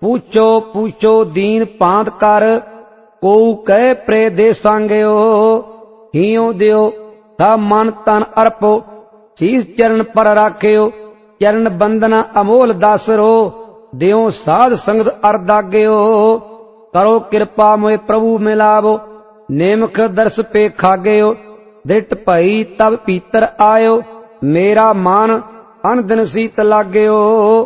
पूछो पूछो दीन पांत कर, को कह प्रे दे सांग्यो। हियो दियो ता मन तन अर्पो, शीस चरण पर राख्यो। चरण बंदना अमोल दासरो, दियो साध संगत अरदाग्यो। करो कृपा मोए प्रभु मिलावो, नेमख दर्श पे खाग्यो। दृट भई तब भीतर आयो, मेरा मान अन दिन सीत लाग्यो।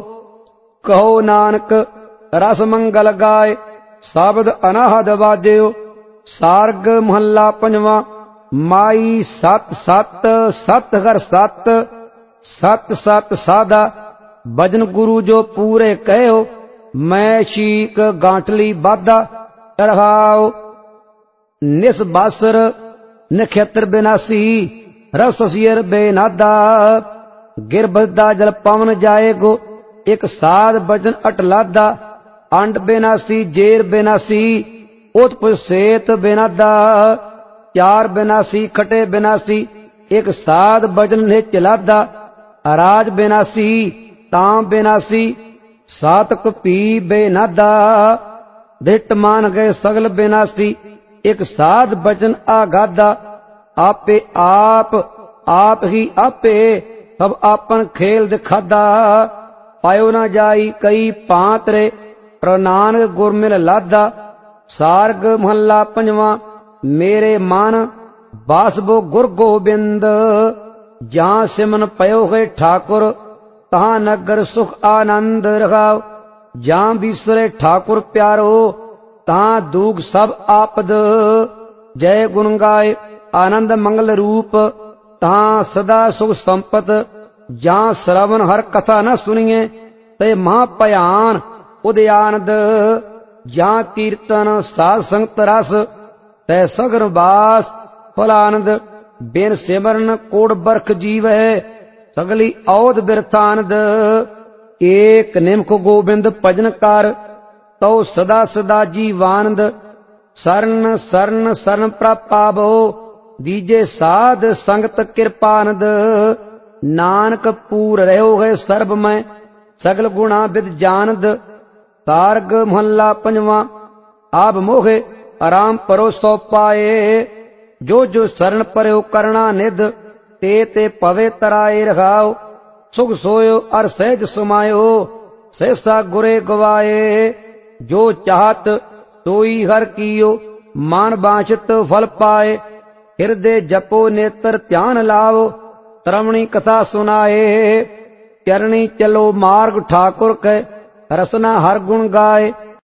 कहो नानक रस मंगल गाय, शब्द अनाहद बाज्यो। सार्ग महला पंजवा। माई सत सत सत घर सत, सत सत साधा भजन गुरु जो पूरे कहो। मैं शीक गांठली बाधा रहाओ। निस बासर नक्षत्र बिनासी, रस सियर बेनादा। गिरबदा जल पवन जाएगो, एक साध भजन अटलादा। अंड बेनासी जेर बेनासी, उत्पुष सेत बेनादा। चार बेनासी खटे बेनासी, एक साध भजन ने चलादा। राज बेनासी तां बेनासी, सातक पी बेनादा। धिट मान गए सगल बेनासी, एक साध भजन आगादा। आपे आप ही आपे, सब आपन खेल दिखादा। पायो न जाई कई पांतरे, पर नानक गुर मिल लादा। सार्ग महला पंजवा। मेरे मन बासबो गुर गोबिंद, जहां सिमन पयो है ठाकुर, तहां नगर सुख आनंद रखाओ। जहां विसरे ठाकुर प्यारो, तहां दूग सब आपद। जय गुण गाय आनंद मंगल रूप, तहां सदा सुख संपत। जहां श्रवण हर कथा न सुनिए, ते महाभयान उदयानंद। जहां कीर्तन साध संगत रस, तै सगन वास फलानंद। बिन सिमरन कोड़ बरख जीव है, सगली औद बिरथानंद। एक निमख गोबिंद भजन कर, तो सदा सदा जीवानंद। शरण शरण शरण प्रपावो, दीजे साध संगत कृपानंद। नानक पूर रहो है सर्ब में, सगल गुणा विद जानद। सार्ग महला पंजवा। आप मोहे आराम परोसो पाए, जो जो शरण पर्यो करना निध। ते ते पवे तराए रखाओ, सुख सोयो अर सहज समायो। सहसा गुरे गवाए, जो चाहत सोई हर कियो। मान बांछित फल पाए, हृदय जपो नेत्र ध्यान लाओ। श्रवणी कथा सुनाए, चरणी चलो मार्ग ठाकुर के। रसना हर गुण गाए,